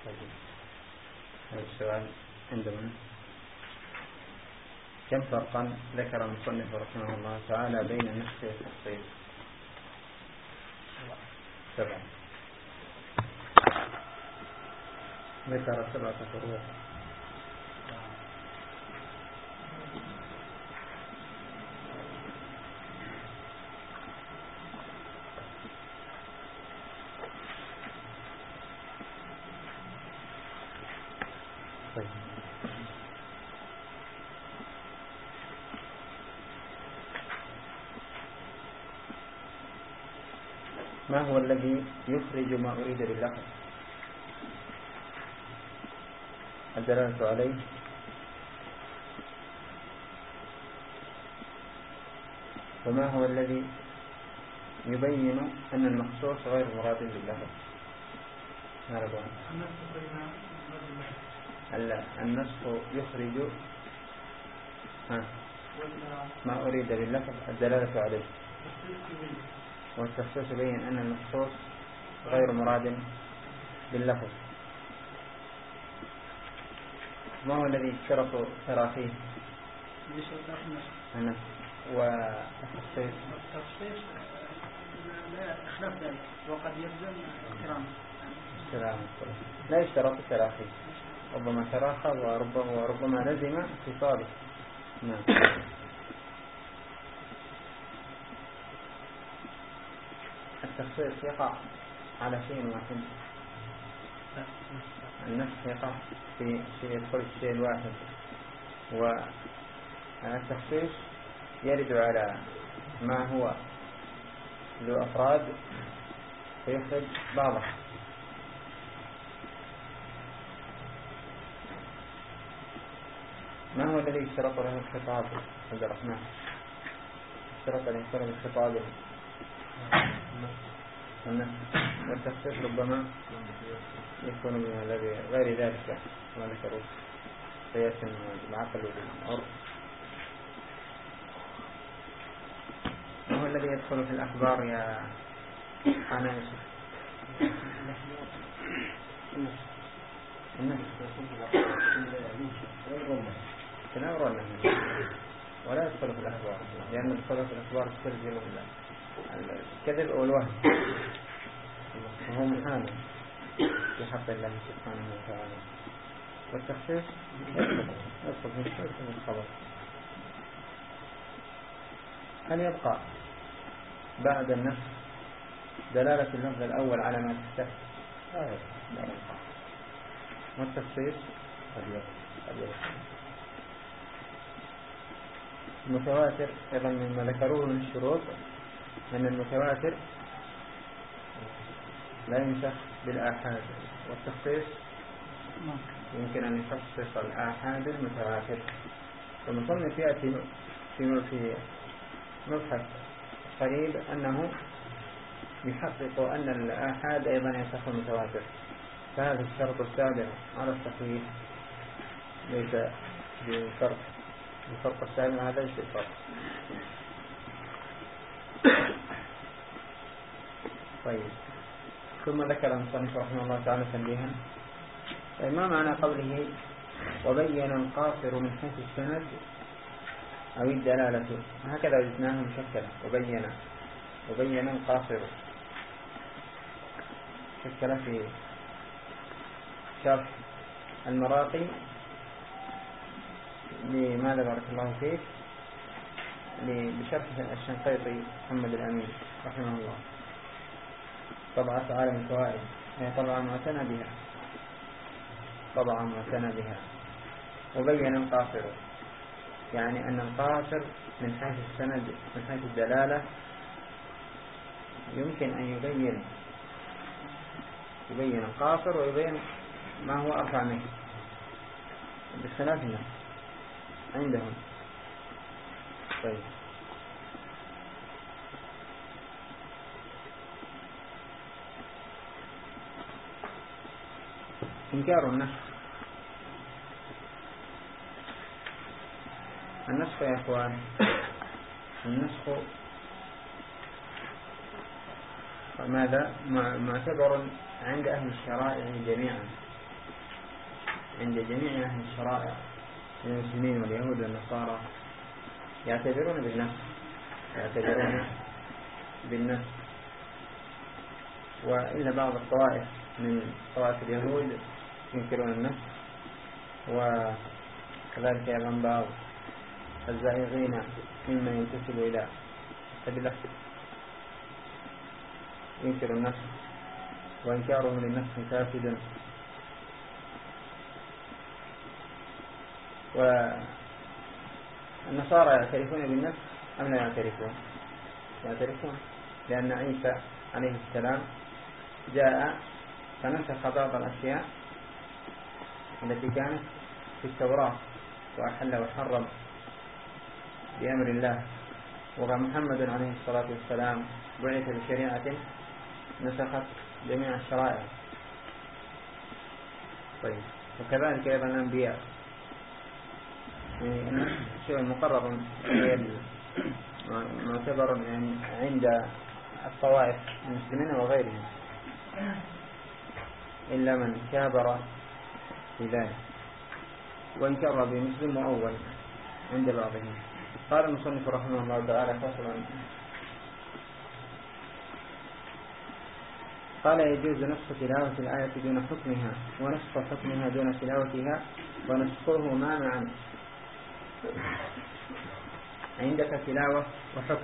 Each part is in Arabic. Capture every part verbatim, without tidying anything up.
هذا السؤال عندنا: كم فرقا ذكر المصنف رحمه الله تعالى بين النسخ والتخصيص؟ سبعة. ذكر سبعة فروق. ما هو الذي يخرج ما أريد باللفظ؟ الدلالة عليه، وما هو الذي يبين أن المخصوص غير مراد باللفظ؟ ماذا؟ النسخ يخرج ما أريد باللفظ الدلالة عليه، والتخصيص يبين أن المخصوص غير مراد باللفظ. ما هو الذي اشترط تراخيه؟ النسخ. والتخصيص التخصيص لا خلاف ذلك، وقد يلزم احترام السلام. لا يشترط التراخي، ربما تراخى وربما وربما لزم اتصاله. نعم. التخصيص يقع على شيء واحد، النسخ يقع في شيء يدخل في شيء واحد، والتخصيص يرد على ما هو ذو أفراد فيخرج بعضه. ما هو الذي اشترط له الخطاب عبد الرحمن؟ اشترط أن يكون بالخطاب والتخصيص ربما يكون من الذي غير ذلك كما ذكروا قياس العقل والعرف. ما هو الذي يدخل في الأخبار يا أنا يوسف؟ النفس ولا يدخل في الأخبار، لأن الدخول في الأخبار تستلزم الكذب أو الوهم، وهو محال في حق الله سبحانه وتعالى. والتخصيص يدخل في الخبر. هل يبقى بعد النفس دلالة اللفظ الأول على ما تحتاج؟ لا يبقى. والتخصيص قد يبقى. المتواتر أيضا مما ذكروه من الشروط أن المتواتر لا ينسخ بالآحاد، والتخصيص يمكن أن يخصص الآحاد المتواتر. فالمصنف يأتي في في مبحث قريب أنه يحقق أن الآحاد أيضا ينسخ المتواتر، فهذا الشرط السابع على الصحيح ليس بفرق. الفرق السابع هذا ليس الفرق. طيب، ثم ذكر المصنف رحمه الله تعالى تنبيها. طيب، ما معنى قوله وبين القاصر من حيث السند أو الدلالة؟ هكذا وجدناها مشكلة. وبين وبين القاصر شكل في شرح المراقي لماذا بارك الله فيك بشرح الشنقيطي محمد الأمين رحمه الله، طبعة عالم الفوائد، هي طبعا معتنى بها طبعا معتنى بها. وبين القاصر يعني أن القاصر من حيث السند من حيث الدلالة يمكن أن يبين يبين القاصر ويبين ما هو أرفع منه بخلافنا عندهم. طيب، إنكار النسخ. النسخ يا أخوان، النسخ ماذا معتبر عند أهل الشرائع جميعا، عند جميع أهل الشرائع من المسلمين واليهود والنصارى يعتبرون بالنفس يعتبرون بالنفس وإلا بعض الطوائف من طوائف اليهود ينكرون النفس، وكذلك أيضا بعض الزائغين ممن ينتسب إلى قبيلة ينكر النفس، وإنكارهم للنفس فاسد. والنصارى يعترفون بالنفس أم لا يعترفون؟ يعترفون، لأن عيسى عليه السلام جاء فنسخ بعض الأشياء التي كانت في التوراة وأحل وحرم بأمر الله، ومحمد عليه الصلاة والسلام بعث بشريعة نسخت جميع الشرائع. طيب، وكذلك أيضا الأنبياء، يعني الشيء المقرر معتبر يعني عند الطوائف المسلمين وغيرهم، إلا من كابر في ذلك وانكر بمسلم وأول عند بعضهم. قال المصنف رحمه الله تعالى فصلا: قال: يجوز نسخ تلاوة الآية دون حكمها، ونسخ حكمها دون تلاوتها، ونسخهما معا. عندك تلاوة وحكم،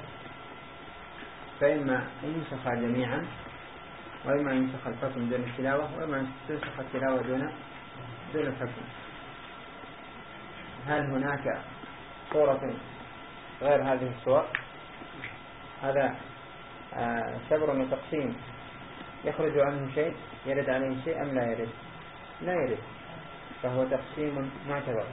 فإما ينسخ جميعا، وإما ينسخ الحكم دون التلاوة، وإما تنسخ التلاوة دون دون الحكم. هل هناك صورة غير هذه الصور؟ هذا آه شبر وتقسيم يخرج عنه شيء، يرد عليه شيء أم لا يرد؟ لا يرد، فهو تقسيم معتبر.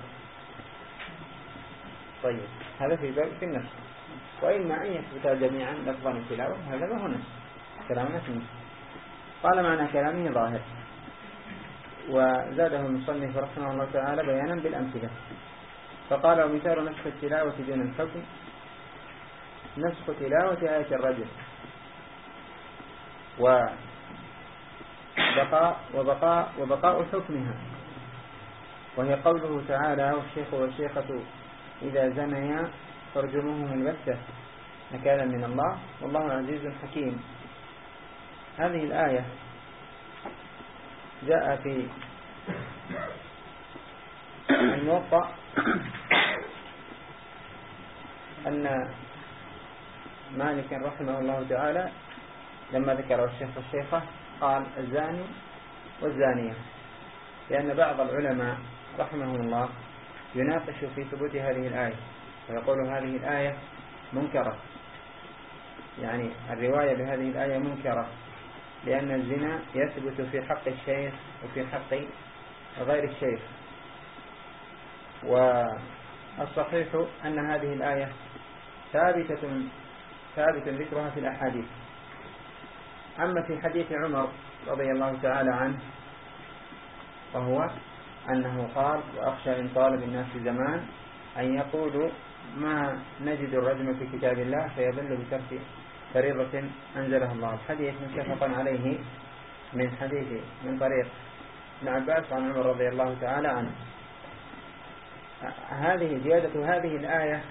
طيب، هذا في باب في النسخ. وإما أن يثبت جميعا لفظا التلاوة، هذا ما هو نسخ، كلام نسخ. قال: معنى كلامه ظاهر. وزاده المصنف رحمه الله تعالى بيانا بالأمثلة، فقال: ومثال نسخ التلاوة دون الحكم نسخ تلاوة آية الرجل، وبقاء وبقاء وبقاء حكمها، وهي قوله تعالى: والشيخ والشيخة إذا زنيا فارجموهما البتة نكالا من الله والله عزيز حكيم. هذه الآية جاء في الموطأ أن مالك رحمه الله تعالى لما ذكر الشيخ والشيخة قال: الزاني والزانية، لأن بعض العلماء رحمه الله يناقش في ثبوت هذه الآية، ويقول هذه الآية منكرة، يعني الرواية بهذه الآية منكرة، لأن الزنا يثبت في حق الشيخ وفي حق غير الشيخ. والصحيح أن هذه الآية ثابتة ثابت ذكرها في الأحاديث. أما في حديث عمر رضي الله تعالى عنه، وهو أنه قال: وأخشى إن طال بالناس زمان أن يقولوا ما نجد الرجم في كتاب الله فيضل بترك فريضة أنزلها الله. الحديث متفق عليه من حديث من طريق ابن عباس عن عمر رضي الله تعالى عنه. هذه زيادة هذه الآية،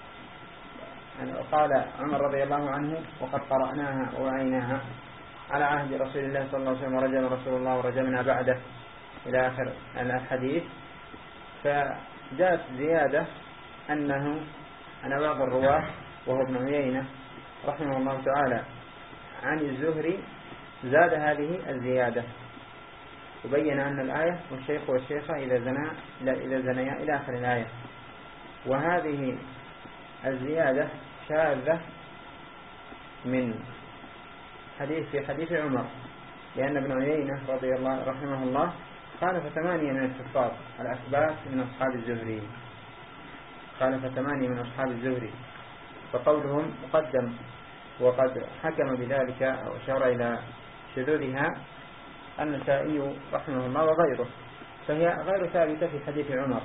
قال عمر رضي الله عنه: وقد قرأناها ووعيناها على عهد رسول الله صلى الله عليه وسلم، ورجم رسول الله ورجمنا بعده إلى آخر الحديث. فجاءت زيادة أنه أن بعض الرواة وهو ابن عيينة رحمه الله تعالى عن الزهري زاد هذه الزيادة، وبين أن الآية: والشيخ والشيخة إذا زنا إذا زنيا إلى آخر الآية. وهذه الزيادة شاذة من حديث في حديث عمر، لأن ابن عيينة رضي الله رحمه الله خالف ثمانية من الحفاظ الأثبات من أصحاب الزهري، خالف ثمانية من أصحاب الزهري، فقولهم مقدم. وقد حكم بذلك أو أشار إلى شذوذها النسائي رحمه الله وغيره، فهي غير ثابتة في حديث عمر،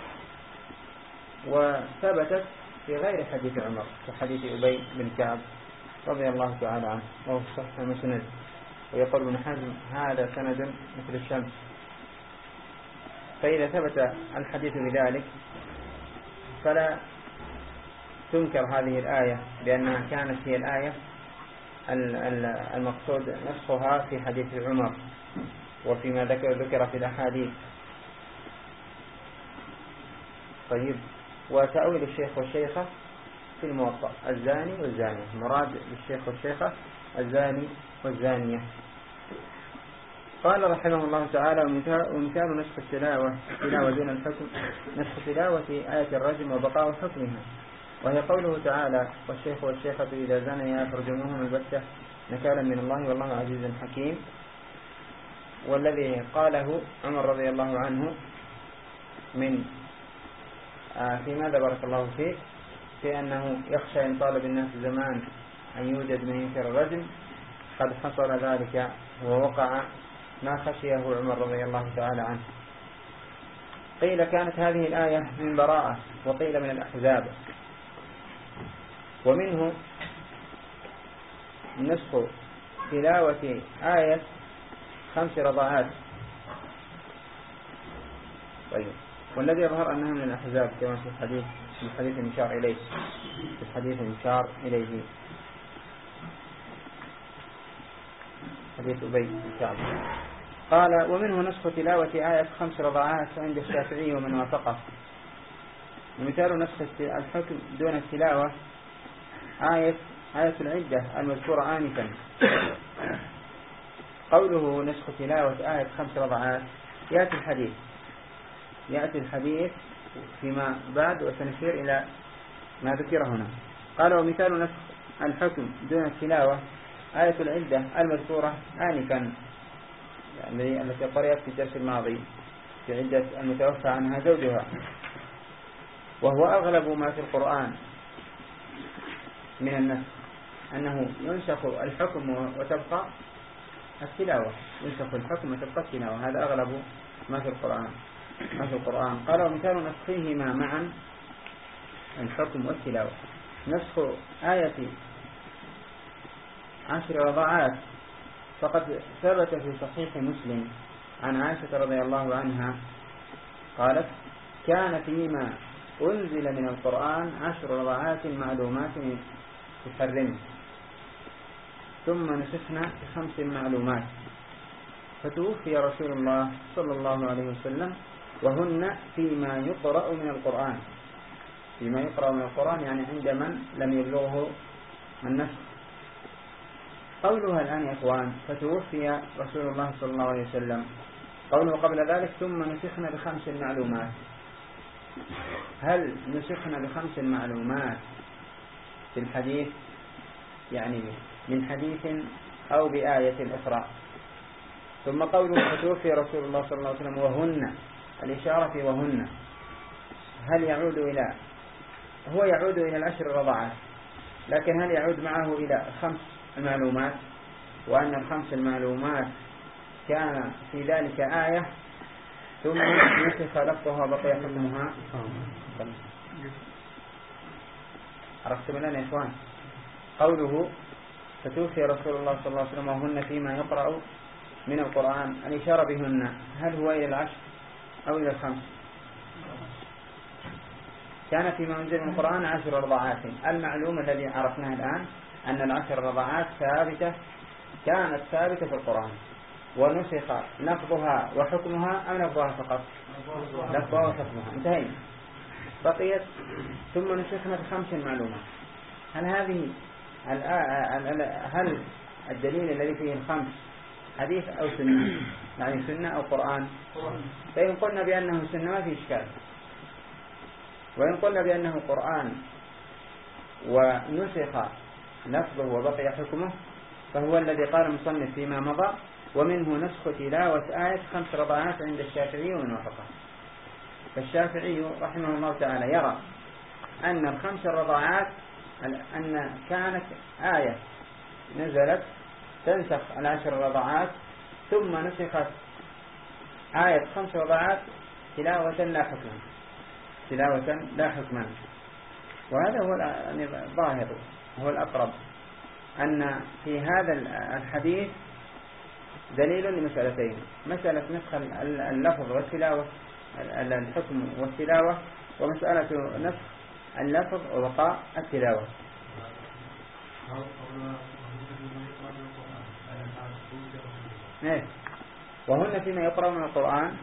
وثبتت في غير حديث عمر كحديث أبي بن كعب رضي الله تعالى عنه، وهو صحيح مسند. ويقول ابن حزم: هذا سند مثل الشمس. فإذا ثبت الحديث بذلك فلا تنكر هذه الآية بأنها كانت هي الآية المقصود نسخها في حديث عمر وفيما ذكر ذكر في الأحاديث. طيب، وتأويل الشيخ والشيخة في الموطأ الزاني والزانية، مراد بالشيخ والشيخة الزاني والزانية. قال رحمه الله تعالى: ومثال نسخ التلاوة تلاوة دون الحكم نسخ تلاوة آية الرجم وبقاء حكمها، وهي قوله تعالى: والشيخ والشيخة إذا زنيا فارجموهما البتة نكالا من الله والله عزيز حكيم، والذي قاله عمر رضي الله عنه من آه في ماذا بارك الله فيه في أنه يخشى إن طالب الناس زمان أن يوجد من ينكر الرجم، قد حصل ذلك ووقع ما خشيه عمر رضي الله تعالى عنه. قيل كانت هذه الآية من براءة، وقيل من الأحزاب. ومنه نسخ تلاوة آية خمس رضاعات. طيب، والذي يظهر أنها من الأحزاب كما في الحديث في الحديث المشار إليه في الحديث المشار إليه حديث أبي بن كعب. قال: ومنه نسخ تلاوة آية خمس رضاعات عند الشافعي ومن وافقه. ومثال نسخ الحكم دون التلاوة آية آية العدة المذكورة آنفا. قوله نسخ تلاوة آية خمس رضاعات يأتي الحديث يأتي الحديث فيما بعد وسنشير إلى ما ذكر هنا. قال: ومثال نسخ الحكم دون التلاوة آية العدة المذكورة آنفا، يعني التي قرأت في الدرس الماضي في عدة المتوفى عنها زوجها، وهو أغلب ما في القرآن من النسخ، أنه ينسخ الحكم وتبقى التلاوة ينسخ الحكم وتبقى التلاوة، هذا أغلب ما في القرآن ما في القرآن. قال: ومثال نسخهما معا الحكم والتلاوة نسخ آية عشر رضاعات، فقد ثبت في صحيح مسلم عن عائشة رضي الله عنها قالت: كان فيما أنزل من القرآن عشر رضاعات معلومات تحرم، ثم نسخنا بخمس معلومات، فتوفي رسول الله صلى الله عليه وسلم وهن فيما يقرأ من القرآن فيما يقرأ من القرآن يعني عند من لم يبلغه النسخ. قولها الآن يا إخوان فتوفي رسول الله صلى الله عليه وسلم، قوله قبل ذلك ثم نسخنا بخمس معلومات، هل نسخنا بخمس معلومات في الحديث يعني من حديث أو بآية أخرى؟ ثم قوله فتوفي رسول الله صلى الله عليه وسلم وهن، الإشارة في وهن هل يعود إلى هو يعود إلى العشر الرضاعات، لكن هل يعود معه إلى خمس المعلومات، وأن الخمس المعلومات كان في ذلك آية ثم نسخ لفظها بقي حكمها؟ عرفتم الآن يا إخوان؟ قوله فتوفي رسول الله صلى الله عليه وسلم وهن فيما يقرأ من القرآن، الإشارة بهن هل هو إلى العشر أو إلى الخمس؟ كان فيما أنزل من القرآن عشر رضاعات. المعلوم الذي عرفناه الآن أن العشر رضاعات ثابتة كانت ثابتة في القرآن، ونسخ لفظها وحكمها أم لفظها فقط؟ لفظها وحكمها، انتهينا. بقيت ثم نسخنا بخمس معلومات. هل هذه هل الدليل الذي فيه الخمس حديث أو سنة؟ يعني سنة أو قرآن؟ فإن قلنا بأنه سنة ما في إشكال، وإن قلنا بأنه قرآن ونسخ لفظه وبقي حكمه فهو الذي قال المصنف فيما مضى: ومنه نسخ تلاوة آية خمس رضاعات عند الشافعي ومن وافقه. فالشافعي رحمه الله تعالى يرى أن الخمس الرضاعات أن كانت آية نزلت تنسخ العشر الرضاعات ثم نسخت آية خمس رضاعات تلاوة لا حكما تلاوة لا حكما وهذا هو الظاهر هو الأقرب، أن في هذا الحديث دليل لمسألتين: مسألة نسخ اللفظ والتلاوة الحكم والتلاوة، ومسألة نسخ اللفظ وبقاء التلاوة. وهن فيما يقرأ من القرآن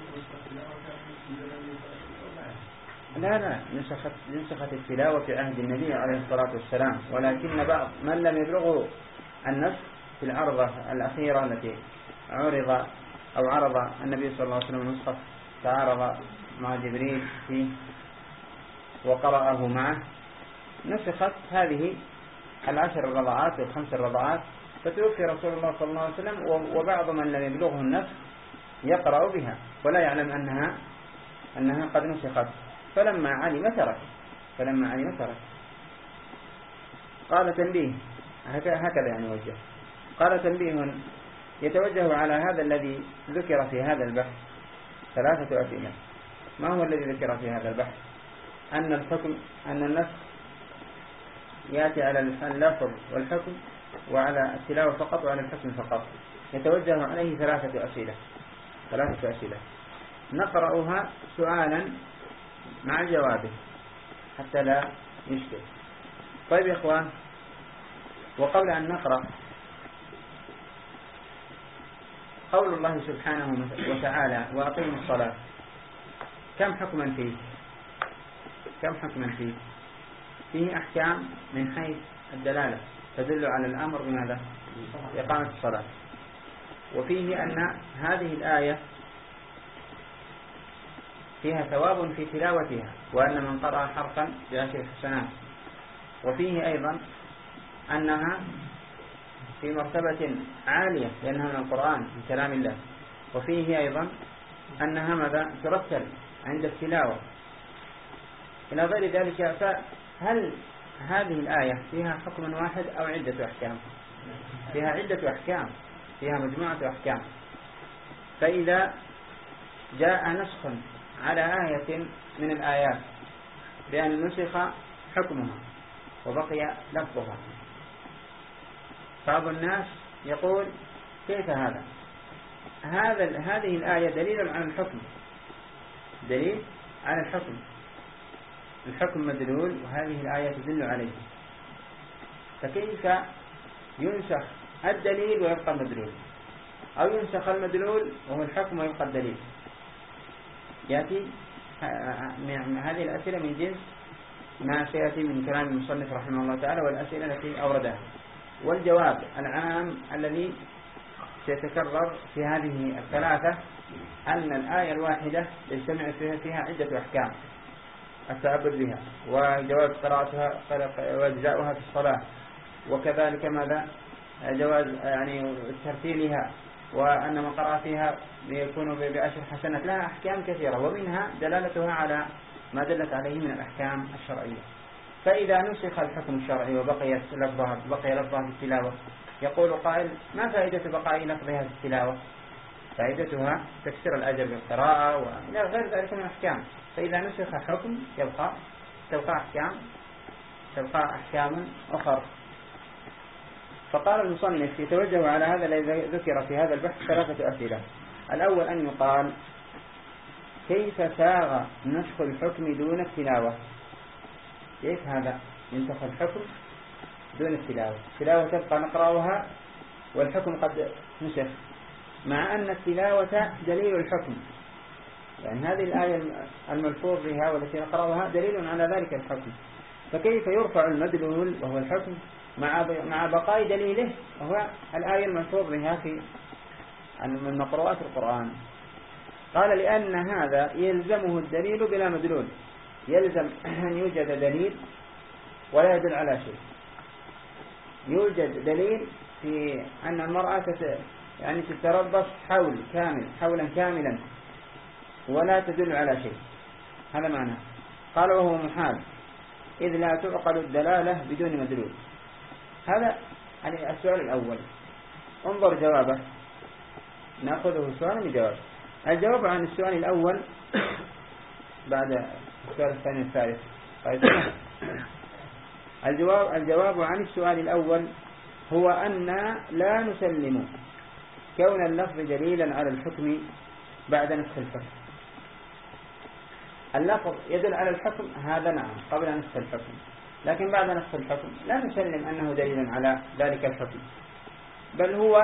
لا لا نسخت, نسخت التلاوة في عهد النبي عليه الصلاة والسلام، ولكن بعض من لم يبلغوا النسخ في العرضة الأخيرة التي عرض أو عرض النبي صلى الله عليه وسلم نسخة تعارض مع جبريل فيه وقرأه معه، نسخت هذه العشر الرضعات والخمس الرضعات، فتوفي رسول الله صلى الله عليه وسلم وبعض من لم يبلغه النسخ يقرأ بها ولا يعلم أنها أنها قد نسخت، فلما علم ترك فلما علم ترك قال تنبيه، هكذا يعني وجه، قال تنبيه يتوجه على هذا الذي ذكر في هذا البحث ثلاثة أسئلة. ما هو الذي ذكر في هذا البحث؟ أن الحكم أن النسخ يأتي على اللفظ والحكم وعلى التلاوة فقط وعلى الحكم فقط. يتوجه عليه ثلاثة أسئلة ثلاثة أسئلة نقرأها سؤالا مع جوابه حتى لا يشكل. طيب يا إخوان، وقبل أن نقرأ، قول الله سبحانه وتعالى وأقيموا الصلاة كم حكما فيه؟ كم حكما فيه؟ فيه أحكام من حيث الدلالة تدل على الأمر بماذا؟ إقامة الصلاة، وفيه أن هذه الآية فيها ثواب في تلاوتها، وأن من قرأ حرفا بعشر حسنات، وفيه أيضا أنها في مرتبة عالية لأنها من القرآن من كلام الله، وفيه أيضا أنها ماذا؟ ترتل عند التلاوة إلى غير ذلك. فهل هذه الآية فيها حكم واحد أو عدة أحكام؟ فيها عدة أحكام، فيها مجموعة أحكام. فإذا جاء نسخ على آية من الآيات بأن نسخ حكمها وبقي لفظها، بعض الناس يقول كيف هذا؟ هذا هذه الآية دليل على الحكم، دليل على الحكم، الحكم مدلول وهذه الآية تدل عليه، فكيف ينسخ الدليل ويبقى المدلول، أو ينسخ المدلول وهو الحكم ويبقى الدليل؟ يأتي هذه الأسئلة من جنس ما سيأتي من كلام المصنف رحمه الله تعالى والأسئلة التي أوردها. والجواب العام الذي سيتكرر في هذه الثلاثة أن الآية الواحدة يجتمع فيها, فيها عدة أحكام: التعبد بها، وجواز قراءتها وإجزاؤها في الصلاة، وكذلك ماذا؟ جواز يعني ترتيلها، وأن من قرأ فيها يكون بعشر حسنات. لها أحكام كثيرة، ومنها دلالتها على ما دلت عليه من الأحكام الشرعية. فإذا نسخ الحكم الشرعي وبقي لفظها بقي لفظها في التلاوة، يقول قائل: ما فائدة بقاء لفظها في التلاوة؟ فائدتها تكسير الأجر بالقراءة وإلى غير ذلك من الأحكام. فإذا نسخ حكم يبقى تبقى أحكام تبقى أحكام أخرى. فقال المصنف يتوجه على هذا الذي ذكر في هذا البحث ثلاثة أسئلة. الأول أن يقال: كيف ساغ نسخ الحكم دون التلاوة؟ كيف هذا ينسخ الحكم دون التلاوة؟ التلاوة تبقى نقرأها والحكم قد نسخ، مع أن التلاوة دليل الحكم، يعني هذه الآية الملفوظ بها والتي نقرأها دليل على ذلك الحكم، فكيف يرفع المدلول وهو الحكم مع مع بقاء دليله وهو الآية الملفوظ بها في من مقروءات القرآن؟ قال: لأن هذا يلزمه الدليل بلا مدلول، يلزم أن يوجد دليل ولا يدل على شيء. يوجد دليل في أن المرأة يعني تتربص حول كامل حولا كاملا ولا تدل على شيء، هذا معناه. قال: وهو محال إذ لا تعقل الدلالة بدون مدلول. هذا يعني السؤال الأول. انظر جوابه، نأخذه سؤال بجواب. الجواب عن السؤال الأول بعد السؤال الثاني والثالث. طيب. الجواب الجواب عن السؤال الأول هو أن لا نسلم كون اللفظ دليلا على الحكم بعد نسخ الحكم. اللفظ يدل على الحكم هذا نعم قبل نسخ الحكم، لكن بعد نسخ الحكم لا نسلم أنه دليل على ذلك الحكم، بل هو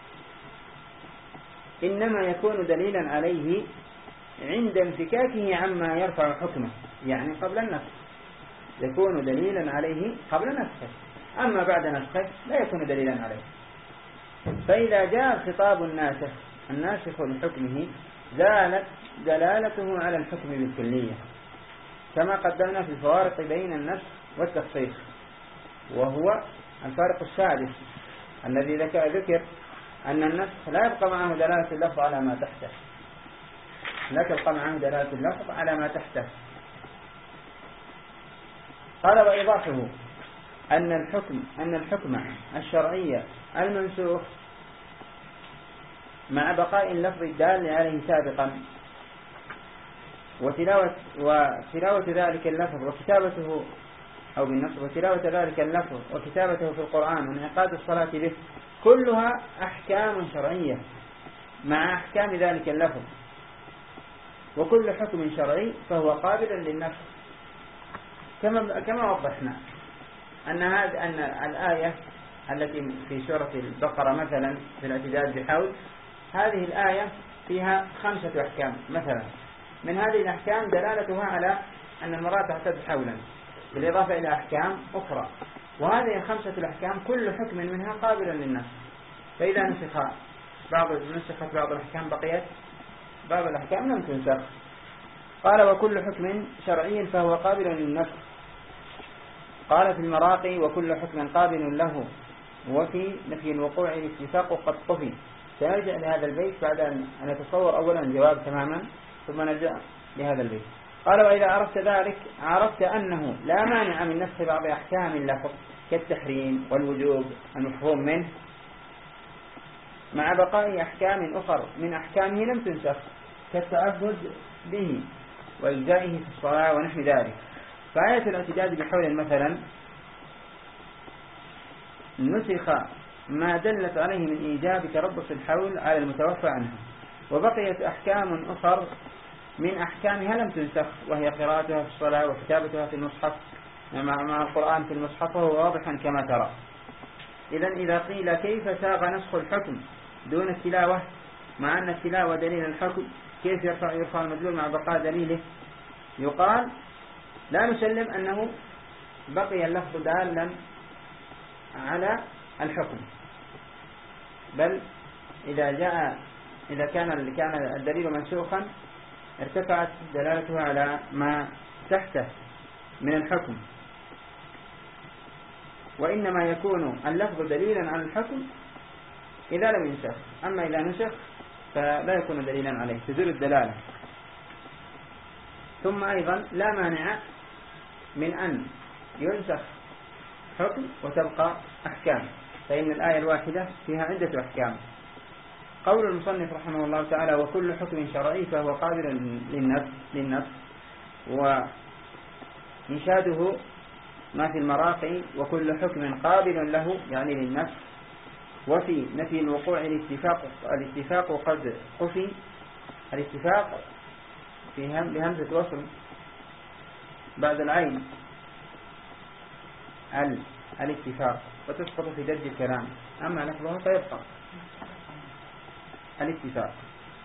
إنما يكون دليلا عليه عند انفكاكه عما يرفع حكمه، يعني قبل النسخ يكون دليلا عليه قبل نسخه، أما بعد نسخه لا يكون دليلا عليه. فإذا جاء خطاب الناسخ الناسخ لحكمه زالت دلالته على الحكم بالكلية، كما قدمنا في الفوارق بين النسخ والتخصيص، وهو الفارق السادس الذي ذكر أن النسخ لا يبقى معه دلالة اللفظ على ما تحته، لا تبقى معه دلالة اللفظ على ما تحته. قال وإيضاحه أن الحكم أن الحكم الشرعي المنسوخ مع بقاء اللفظ الدال عليه سابقا وتلاوة, وتلاوة ذلك اللفظ وكتابته أو بالنصب وتلاوة ذلك اللفظ وكتابته في القرآن وانعقاد الصلاة به كلها أحكام شرعية مع أحكام ذلك اللفظ، وكل حكم شرعي فهو قابل للنسخ، كما كما وضحنا أن هذه أن الآية التي في سورة البقرة مثلا في الاعتداد بحول، هذه الآية فيها خمسة أحكام مثلا، من هذه الأحكام دلالتها على أن المرأة تعتد حولا بالإضافة إلى أحكام أخرى، وهذه الخمسة الأحكام كل حكم منها قابل للنسخ، فإذا نسخ بعض نسخت بعض الأحكام بقيت بعض الأحكام لم تنسخ. قال وكل حكم شرعي فهو قابل للنسخ. قال في المراقي وكل حكم قابل له، وفي نفي الوقوع الاتفاق قد طفي. سنرجع لهذا البيت بعد أن نتصور أولا الجواب تماما ثم نرجع لهذا البيت. قال وإذا عرفت ذلك عرفت أنه لا مانع من نسخ بعض أحكام اللفظ كالتحريم والوجوب المفهوم منه مع بقاء أحكام أخر من أحكامه لم تنسخ كالتعبد به وإجزائه في الصلاة ونحو ذلك. فآية الاعتداد بحول مثلا نسخ ما دلت عليه من إيجاب تربص الحول على المتوفى عنه، وبقيت أحكام أخر من أحكامها لم تنسخ، وهي قراءتها في الصلاة وكتابتها في المصحف مع القرآن في المصحف، وهو واضحا كما ترى. إذن إذا قيل كيف ساغ نسخ الحكم دون التلاوة مع أن التلاوة دليل الحكم، كيف يرفع يرفع المدلول مع بقاء دليله؟ يقال لا نسلم أنه بقي اللفظ دالا على الحكم، بل إذا جاء إذا كان كان الدليل منسوخا ارتفعت دلالته على ما تحته من الحكم، وإنما يكون اللفظ دليلا على الحكم إذا لم ينسخ، أما إذا نسخ فلا يكون دليلا عليه، تزول الدلالة. ثم أيضا لا مانع من أن ينسخ حكم وتبقى أحكام، فإن الآية الواحدة فيها عدة أحكام. قول المصنف رحمه الله تعالى وكل حكم شرعي فهو قابل للنسخ، وإنشاده ما في المراقي وكل حكم قابل له يعني للنسخ. وفي نفي الوقوع الاتفاق الاتفاق قد قفي، الاتفاق في هم بهمزة وصل بعد العين ال الاتفاق وتسقط في درج الكلام، أما لفظه فيبقى الاتفاق.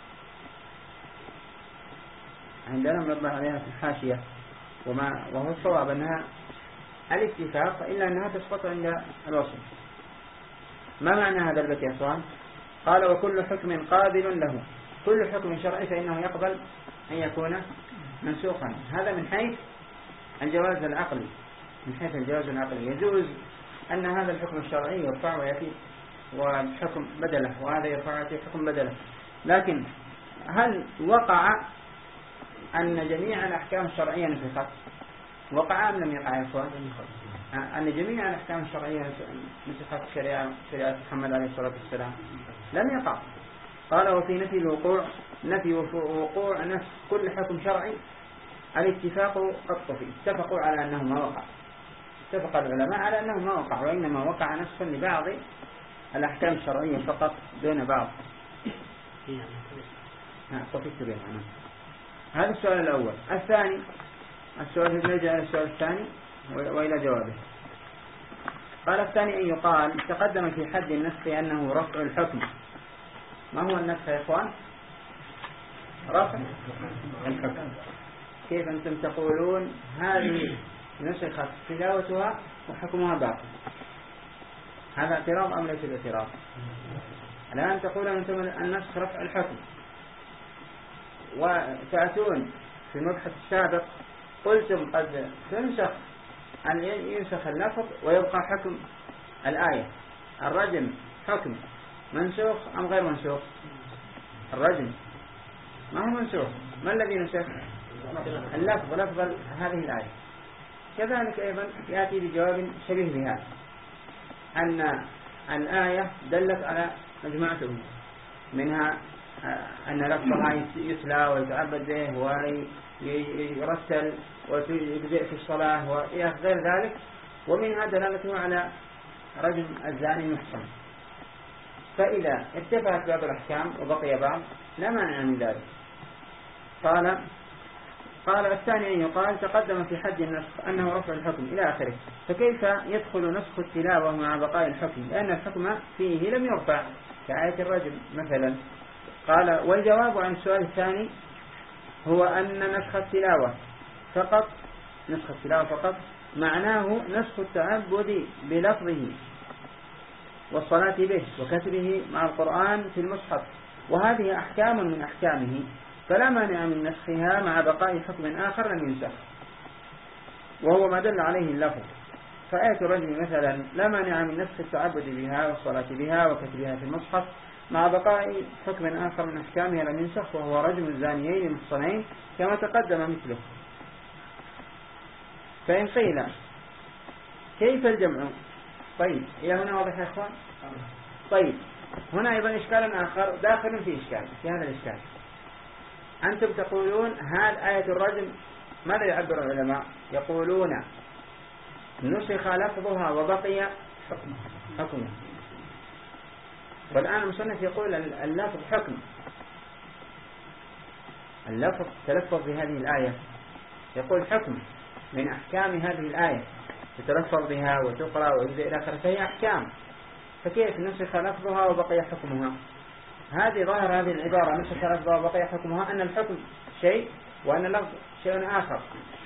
عندنا نوضح عليها في الحاشية وما وهو الصواب أنها الاتفاق إلا أنها تسقط عند الوصل. ما معنى هذا البيت يا أخوان؟ قال وكل حكم قابل له، كل حكم شرعي فإنه يقبل أن يكون منسوخا. هذا من حيث الجواز العقلي، من حيث الجواز العقلي يجوز أن هذا الحكم الشرعي يرفع ويأتي والحكم بدله، وهذا يرفع ويأتي حكم بدله. لكن هل وقع أن جميع الأحكام الشرعية نسخت؟ وقع أم لم يقع يا أخوان؟ أن جميع الأحكام الشرعية نسخت شريعة شريعة محمد عليه الصلاة والسلام؟ لم يقع. قال وفي نفي الوقوع نفي وقوع نفس كل حكم شرعي الاتفاق قد طفي. اتفقوا على أنه ما وقع، اتفق العلماء على أنه ما وقع، وإنما وقع نسخ لبعض الأحكام الشرعية فقط دون بعض. طفيت بها أنا هذا السؤال الأول. الثاني السؤال نرجع إلى السؤال الثاني وإلى جوابه. قال الثاني أن يقال تقدم في حد النسخ أنه رفع الحكم. ما هو النسخ يا إخوان؟ رفع الحكم. كيف أنتم تقولون هذه نسخت تلاوتها وحكمها باقي؟ هذا اعتراض أم ليس باعتراض؟ الآن تقولون أنتم النسخ رفع الحكم، وتأتون في المبحث السابق قلتم قد تنسخ أن ينسخ اللفظ ويبقى حكم الآية. الرجم حكم منسوخ أم غير منسوخ؟ الرجم ما هو منسوخ. ما الذي نسخ؟ اللفظ، لفظ هذه الآية. كذلك أيضا يأتي بجواب شبيه بهذا، أن الآية دلت على مجموعة أمور، منها أن لفظها يتلى ويتعبد به ويرسل ويجزئ في الصلاة وغير ذلك، ومنها دلالته على رجم الزاني المحصن. فإذا ارتفعت بعض الأحكام وبقي بعض لا مانع من ذلك. قال قال الثاني أن يقال تقدم في حد النسخ أنه رفع الحكم إلى آخره. فكيف يدخل نسخ التلاوة مع بقاء الحكم؟ لأن الحكم فيه لم يرفع كآية الرجم مثلا. قال والجواب عن السؤال الثاني هو أن نسخ التلاوة فقط نسخ التلاوة فقط معناه نسخ التعبد بلفظه والصلاة به وكتبه مع القرآن في المصحف، وهذه أحكام من أحكامه، فلا مانع من نسخها مع بقاء حكم آخر لم ينسخ وهو ما دل عليه اللفظ. فآية الرجم مثلا لا مانع من نسخ التعبد بها والصلاة بها وكتبها في المصحف مع بقاء حكم آخر من أحكامها لم ينسخ وهو رجم الزانيين المحصنين كما تقدم مثله. فإن قيل كيف الجمع؟ طيب إلى هنا واضح يا أخوان؟ طيب هنا أيضا إشكال آخر داخل في إشكال في هذا الإشكال. أنتم تقولون هذه آية الرجم ماذا يعبر العلماء؟ يقولون نسخ لفظها وبقي حكمه. والآن المصنف يقول اللفظ حكم، اللفظ تلفظ بهذه الآية يقول حكم من أحكام هذه الآية يتلفظ بها وتقرأ ويجزئ إلى آخره، فهي أحكام. فكيف نسخ لفظها وبقي حكمها؟ هذه ظاهر هذه العبارة نسخ لفظها وبقي حكمها أن الحكم شيء وأن اللفظ شيء آخر.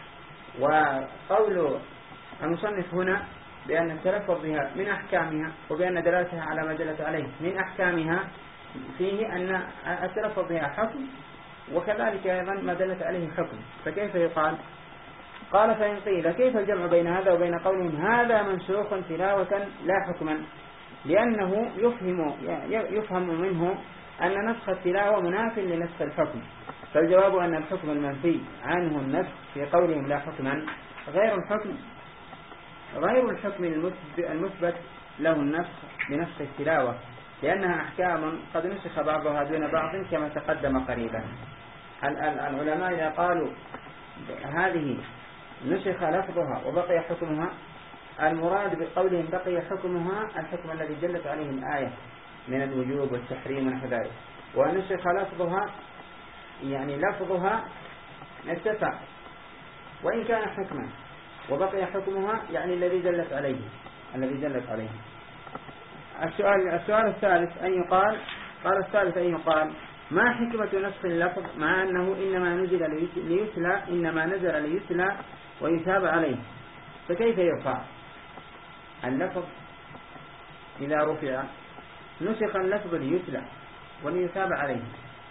وقول المصنف هنا بأن التلفظ بها من أحكامها وبأن دلالتها على ما دلت عليه من أحكامها فيه أن التلفظ بها حكم، وكذلك أيضا ما دلت عليه حكم. فكيف يقال؟ قال فإن قيل كيف الجمع بين هذا وبين قولهم هذا منسوخ تلاوة لا حكما؟ لأنه يفهم يفهم منه أن نسخ التلاوة مناف لنسخ الحكم. فالجواب أن الحكم المنفي عنه النسخ في قولهم لا حكما غير الحكم غير الحكم المثبت له النسخ بنسخ التلاوة، لأنها أحكام قد نسخ بعضها دون بعض كما تقدم قريبا. العلماء إذا قالوا هذه نسخ لفظها وبقي حكمها المراد بقولهم بقي حكمها الحكم الذي دلت عليه الآية من الوجوب والتحريم ونحو ذلك، ونسخ لفظها يعني لفظها ارتفع وإن كان حكما، وبقي حكمها يعني الذي دلت عليه الذي دلت عليه. السؤال السؤال الثالث أن يقال قال الثالث أن يقال ما حكمة نسخ اللفظ مع أنه إنما نزل ليتلى إنما نزل ليتلى ويثاب عليه؟ فكيف يرفع اللفظ إذا رفع؟ نسخ اللفظ ليتلى وليثاب عليه،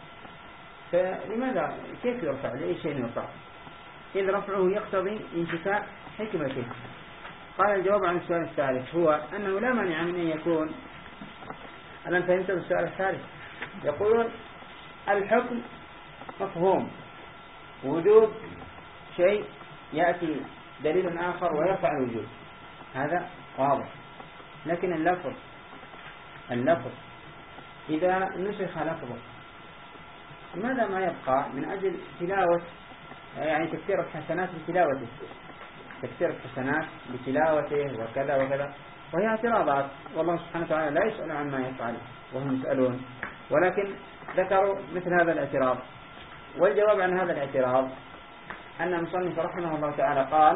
فلماذا كيف يرفع؟ لأي شيء يرفع إذ رفعه يقتضي انتفاء حكمته؟ قال الجواب عن السؤال الثالث هو أنه لا مانع من أن يكون. الآن فهمت السؤال الثالث؟ يقولون الحكم مفهوم، وجوب شيء يأتي دليل آخر ويرفع الوجوب، هذا واضح. لكن اللفظ اللفظ إذا نسخ لفظه لماذا ما يبقى من أجل تلاوة يعني تكثير الحسنات بتلاوته تكثير الحسنات بتلاوته وكذا وكذا، وهي اعتراضات والله سبحانه وتعالى لا يسأل عما يفعل وهم يسألون، ولكن ذكروا مثل هذا الاعتراض. والجواب عن هذا الاعتراض أن المصنف رحمه الله تعالى قال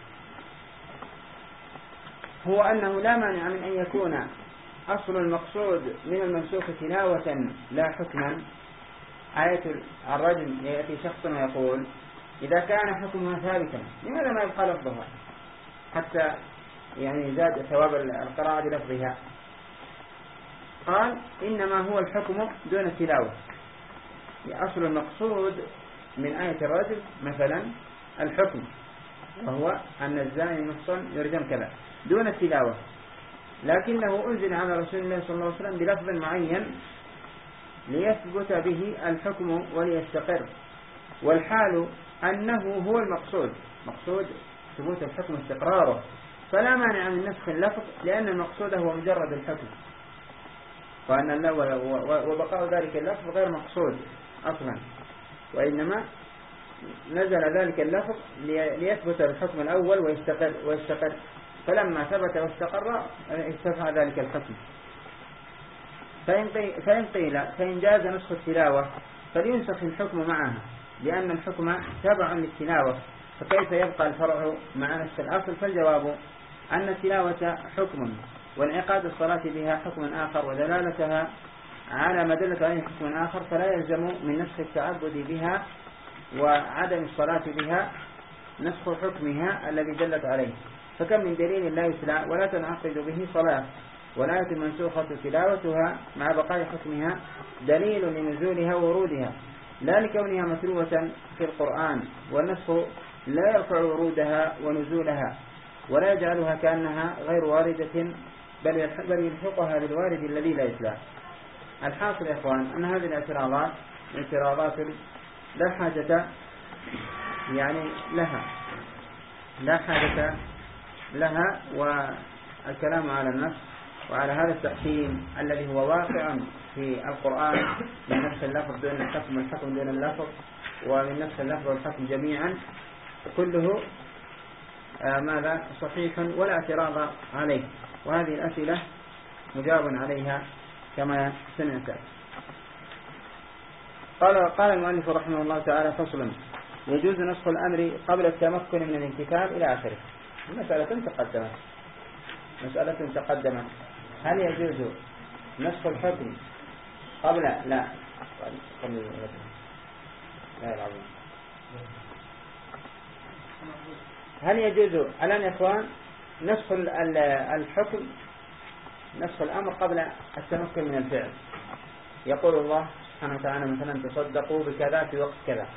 هو أنه لا مانع من أن يكون أصل المقصود من المنسوخ تلاوة لا حكما. آية الرجم يأتي شخص ويقول إذا كان حكمها ثابتا لماذا ما يبقى لفظها حتى يعني زاد ثواب القراءة بلفظها؟ قال إنما هو الحكم دون التلاوة. أصل المقصود من آية الرجم مثلا الحكم، وهو أن الزاني المحصن يرجم كذا دون التلاوة، لكنه أنزل على رسول الله صلى الله عليه وسلم بلفظ معين ليثبت به الحكم وليستقر، والحال أنه هو المقصود، مقصود ثبوت الحكم استقراره، فلا مانع من نسخ اللفظ لأن المقصود هو مجرد الحكم، وأن وبقاء ذلك اللفظ غير مقصود أصلا، وإنما نزل ذلك اللفظ ليثبت الحكم الأول ويستقر, ويستقر فلما ثبت واستقر استفى ذلك الحكم. فإن قيل فإن جاز نسخ التلاوة فلينسخ الحكم معها لأن الحكم تابع للتلاوة، فكيف يبقى الفرع مع نفس الأصل؟ فالجواب أن التلاوة حكم وانعقاد الصلاة بها حكم آخر ودلالتها على ما دلت عليه حكم آخر، فلا يلزم من نسخ التعبد بها وعدم الصلاة بها نسخ حكمها الذي دلت عليه. فكم من دليل لا يتلى ولا تنعقد به صلاة والآية المنسوخة تلاوتها مع بقاء حكمها دليل لنزولها وورودها لا لكونها متلوة في القرآن، والنسخ لا يرفع ورودها ونزولها ولا يجعلها كأنها غير واردة بل يلحقها بالوارد الذي لا يتلى. الحاصل يا إخوان أن هذه الاعتراضات اعتراضات لا حاجة يعني لها لا حاجة لها والكلام على النص وعلى هذا التقسيم الذي هو واقع في القرآن من نفس اللفظ دون الحكم والحكم دون اللفظ ومن نفس اللفظ والحكم جميعا كله آه ماذا صحيح ولا اعتراض عليه. وهذه الأسئلة مجاب عليها كما سمعت. قال قال المؤلف رحمه الله تعالى فصل يجوز نسخ الأمر قبل التمكن من الانتكال إلى آخره. مسألة تقدمت مسألة تقدمت هل يجوز نسخ الحكم قبل لا لا العظيم هل يجوز الآن يا إخوان نسخ الحكم نسخ الأمر قبل التمكن من الفعل؟ يقول الله سبحانه وتعالى مثلا تصدقوا بكذا في وقت كذا،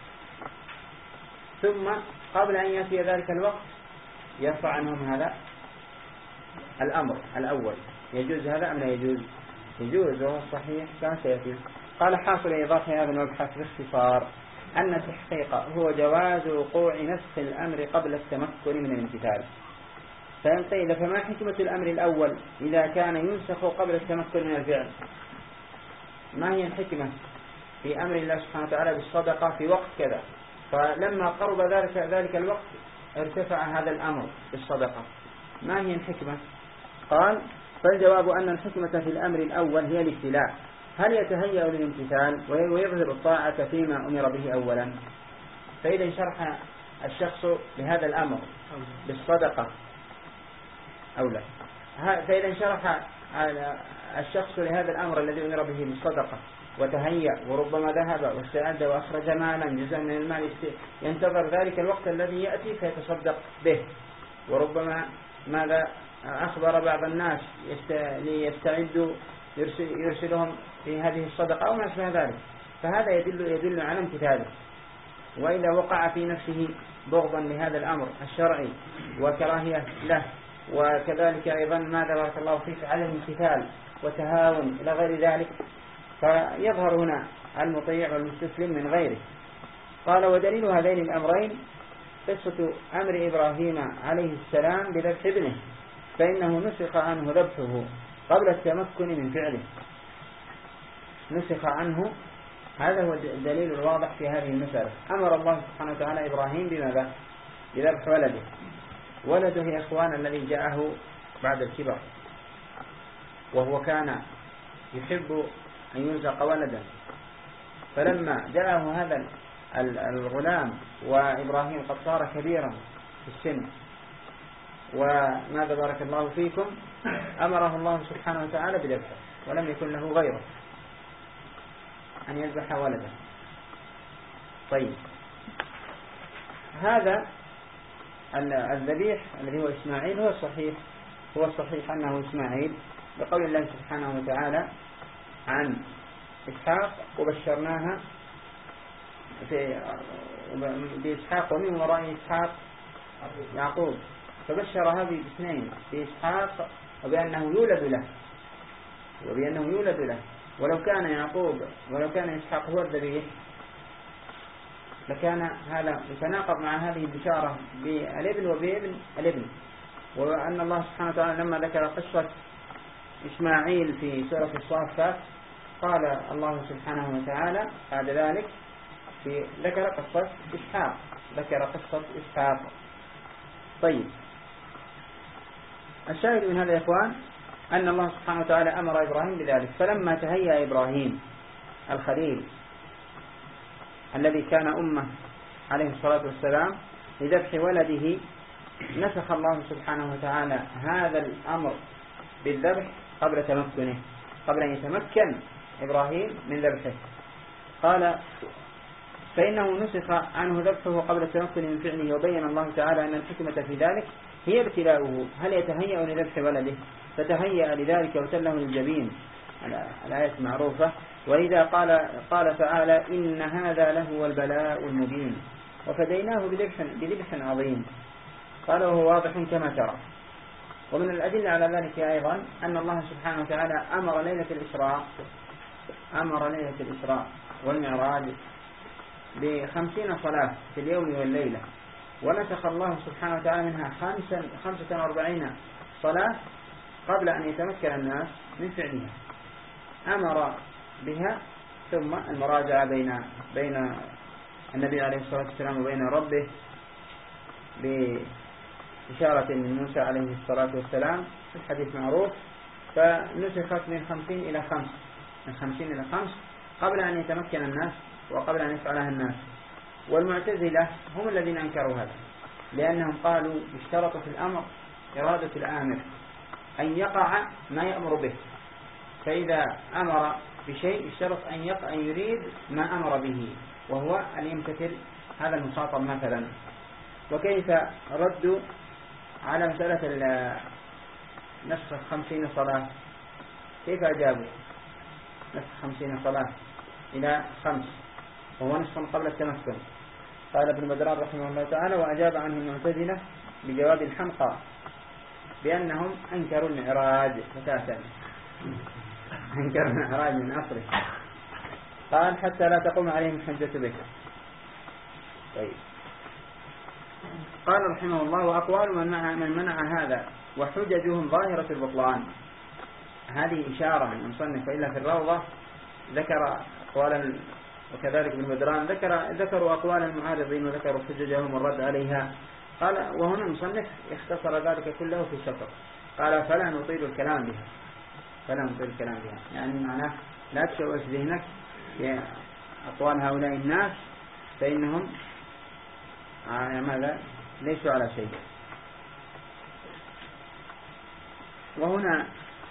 ثم قبل أن يأتي ذلك الوقت يرفع عنهم هذا الأمر الأول. يجوز هذا أم لا يجوز؟ يجوز وهو الصحيح كما سيأتي. قال حاصل إضافة هذا المبحث باختصار أن التحقيق هو جواز وقوع نسخ الأمر قبل التمكن من الامتثال. فإن قيل فما حكمة الأمر الأول إذا كان ينسخ قبل التمكن من الفعل؟ ما هي الحكمة في أمر الله سبحانه وتعالى بالصدقة في وقت كذا، فلما قرب ذلك ذلك الوقت ارتفع هذا الأمر بالصدقة؟ ما هي الحكمة؟ قال فالجواب أن الحكمة في الأمر الأول هي الابتلاء، هل يتهيأ للامتثال ويظهر الطاعة فيما أمر به أولا؟ فإذا انشرح الشخص لهذا الأمر بالصدقة أو لا، فإذا انشرح الشخص لهذا الأمر الذي أمر به بالصدقة وتهيأ وربما ذهب واستعد وأخرج مالا جزءا من المال ينتظر ذلك الوقت الذي يأتي فيتصدق به، وربما ماذا أخبر بعض الناس ليستعدوا يرسلهم في هذه الصدقة أو ما أشبه ذلك، فهذا يدل يدل على امتثاله. وإذا وقع في نفسه بغضا لهذا الأمر الشرعي وكراهية له وكذلك أيضا ماذا بارك الله فيك على الامتثال وتهاون إلى غير ذلك، فيظهر هنا المطيع والمستسلم من غيره. قال ودليل هذين الأمرين قصة أمر إبراهيم عليه السلام بذبح ابنه، فإنه نسخ عنه ذبحه قبل التمكن من فعله، نسخ عنه. هذا هو الدليل الواضح في هذه المسألة. أمر الله سبحانه وتعالى إبراهيم بماذا؟ بذبح ولده. ولده يا إخوان الذي جاءه بعد الكبر، وهو كان يحب أن يرزق ولدا، فلما جاءه هذا الغلام وإبراهيم قد صار كبيرا في السن، وماذا بارك الله فيكم أمره الله سبحانه وتعالى بذبحه ولم يكن له غيره أن يذبح ولده. طيب هذا الذبيح الذي هو إسماعيل هو الصحيح هو الصحيح أنه إسماعيل بقول الله سبحانه وتعالى عن إسحاق وبشرناها بإسحاق ومن وراء إسحاق يعقوب، فبشرها باثنين بإسحاق وبأنه يولد له وبأنه يولد له ولو كان يعقوب ولو كان إسحاق هو الذبيح لكان هذا يتناقض مع هذه البشارة بالابن وبابن الابن. وأن الله سبحانه وتعالى لما ذكر قصة إسماعيل في سورة الصافات قال الله سبحانه وتعالى بعد ذلك في ذكر قصة إسحاق ذكر قصة إسحاق. طيب الشاهد من هذا يا إخوان أن الله سبحانه وتعالى أمر إبراهيم بذلك، فلما تهيأ إبراهيم الخليل الذي كان أمه عليه الصلاة والسلام لذبح ولده نسخ الله سبحانه وتعالى هذا الأمر بالذبح قبل تمكنه قبل أن يتمكن إبراهيم من ذبحه. قال فإنه نسخ عنه ذبحه قبل التمكن من فعله، وبين الله تعالى أن الحكمة في ذلك هي ابتلاؤه هل يتهيأ لذبح ولده، فتهيأ لذلك وتله للجبين، الآية معروفة. وإذا قال قال تعالى إن هذا لهو البلاء المبين وفديناه بذبح عظيم، قال وهو واضح كما ترى. ومن الأدلة على ذلك أيضا أن الله سبحانه وتعالى أمر ليلة الإسراء أمر ليلة الإسراء والمعراج بخمسين صلاة في اليوم والليلة، ونسخ الله سبحانه وتعالى منها خمسة خمسة وأربعين صلاة قبل أن يتمكن الناس من فعلها، أمر بها ثم المراجعة بين بين النبي عليه الصلاة والسلام وبين ربه بإشارة من موسى عليه الصلاة والسلام في الحديث معروف، فنسخت من خمسين إلى خمس من خمسين إلى خمس قبل أن يتمكن الناس وقبل أن يفعلها الناس. والمعتزلة هم الذين أنكروا هذا، لأنهم قالوا اشترطوا في الأمر إرادة الآمر أن يقع ما يأمر به، فإذا أمر بشيء اشترط أن يقع أن يريد ما أمر به وهو أن يمتثل هذا المخاطب مثلا. وكيف ردوا على مسألة نسخ خمسين صلاة؟ كيف أجابوا نسخ خمسين صلاة إلى خمس وهو نسخ قبل التمكن؟ قال ابن بدران رحمه الله تعالى وأجاب عنه المعتزلة بجواب الحمقى بأنهم أنكروا المعراج فتاتا أنكروا المعراج من أصله. قال حتى لا تقوم عليهم حجة به. طيب قال رحمه الله وأقوال من منع, من منع هذا وحججهم ظاهرة البطلان. هذه إشارة من المصنف، وإلا في الروضة ذكر أقوالا، وكذلك ابن بدران ذكر ذكروا أقوال المعارضين وذكروا حججهم والرد عليها. قال وهنا المصنف اختصر ذلك كله في سطر، قال فلا نطيل الكلام بها فلا نطيل الكلام بها يعني معناه لا تشوش ذهنك بأقوال هؤلاء الناس فإنهم آه ماذا ليسوا على شيء. وهنا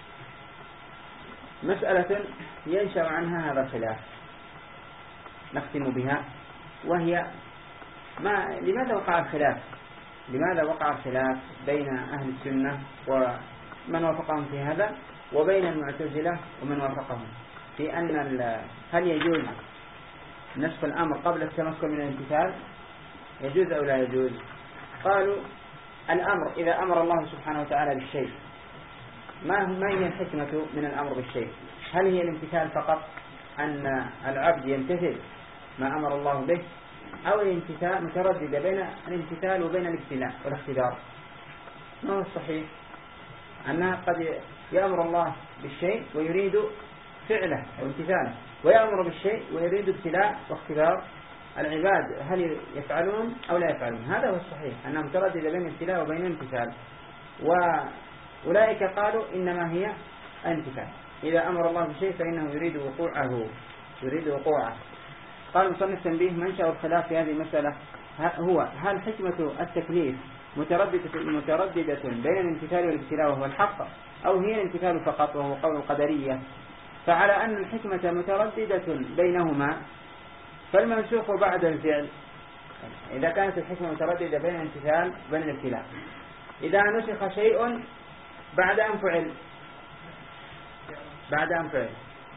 مسألة ينشأ عنها هذا الخلاف نختم بها، وهي ما لماذا وقع الخلاف لماذا وقع الخلاف بين أهل السنة ومن وافقهم في هذا وبين المعتزلة ومن وافقهم في أن هل يجوز نسخ الأمر قبل التمكن من الامتثال، يجوز أو لا يجوز؟ قالوا الأمر إذا أمر الله سبحانه وتعالى بالشيء ما ما هي الحكمة من الأمر بالشيء؟ هل هي الامتثال فقط أن العبد يمتثل ما أمر الله به، أو الامتثال مترددة بين الامتثال وبين الابتلاء والاختبار؟ ما هو الصحيح؟ أنها قد يأمر الله بالشيء ويريد فعله أو امتثاله، ويأمر بالشيء ويريد ابتلاء واختبار العباد هل يفعلون أو لا يفعلون. هذا هو الصحيح أنها مترددة بين الابتلاء وبين الامتثال، وأولئك قالوا إنما هي الامتثال، إذا أمر الله بشيء فإنه يريد وقوعه يريد وقوعه قال المصنف تنبيه منشأ الخلاف في هذه المسألة هو هل حكمة التكليف مترددة, مترددة بين الامتثال والابتلاء وهو الحق، أو هي الامتثال فقط وهو قول القدرية؟ فعلى أن الحكمة مترددة بينهما فالمنسوخ بعد الفعل، إذا كانت الحكمة مترددة بين الامتثال وبين الابتلاء، إذا نسخ شيء بعد أن فعل بعد أن فعل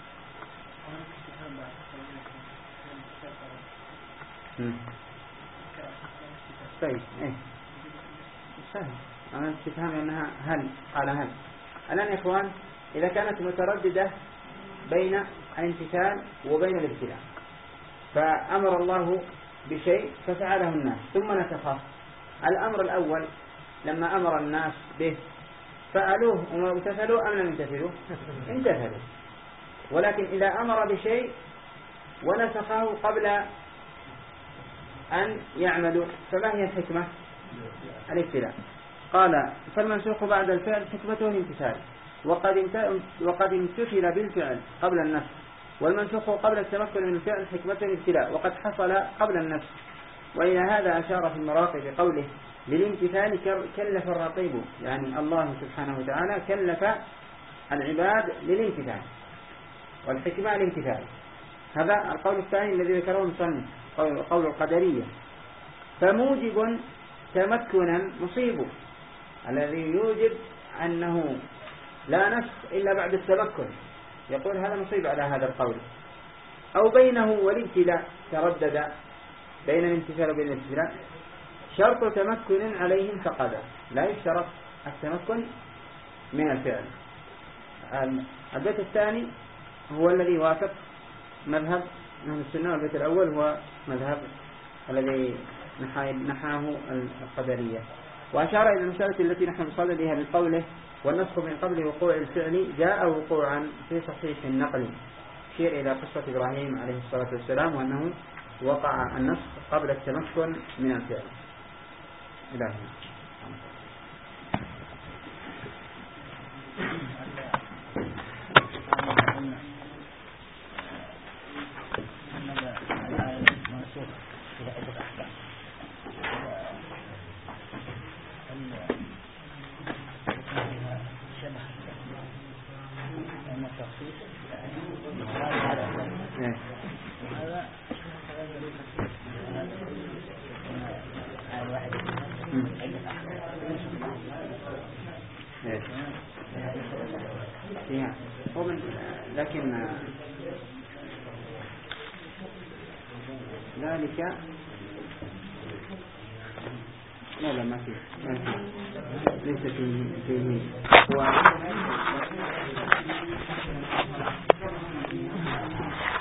طيب ايه سهل. أنا استفهام أنها هل قال هل. الآن يا إخوان إذا كانت مترددة بين الامتثال وبين الابتلاء، فأمر الله بشيء ففعله الناس ثم نسخه، الأمر الأول لما أمر الناس به فعلوه وامتثلوا أم لم يمتثلوا؟ امتثلوا. ولكن إذا أمر بشيء ونسخه قبل أن يعملوا فما هي الحكمة؟ الابتلاء. قال فالمنسوخ بعد الفعل حكمته الامتثال، وقد وقد امتثل بالفعل قبل النسخ، والمنسوخ قبل التمكن من الفعل حكمته الابتلاء وقد حصل قبل النسخ. وإلى هذا أشار في المراقب بقوله للامتثال كلف الرقيب، يعني الله سبحانه وتعالى كلف العباد للامتثال، والحكمة الامتثال. هذا القول الثاني الذي ذكره المصنف قول القدرية. فموجب تمكنا مصيب، الذي يوجب أنه لا نسخ إلا بعد التمكن، يقول هذا مصيب على هذا القول. أو بينه والابتلاء تردد بين الامتثال وبين الابتلاء شرط تمكن عليهم فقد لا يشترط التمكن من الفعل. البيت الثاني هو الذي وافق مذهب أهل السنة، والبيت الأول هو مذهب الذي نحاه القدرية. وأشار إلى المسألة التي نحن نصددها بقوله والنسخ من قبل وقوع الفعل جاء وقوعا في صحيح النقل، يشير إلى قصة إبراهيم عليه الصلاة والسلام وأنه وقع النسخ قبل التمكن من الفعل. إلهي لكن ذلك لا لا ما في ما في ليس فيه فيه هو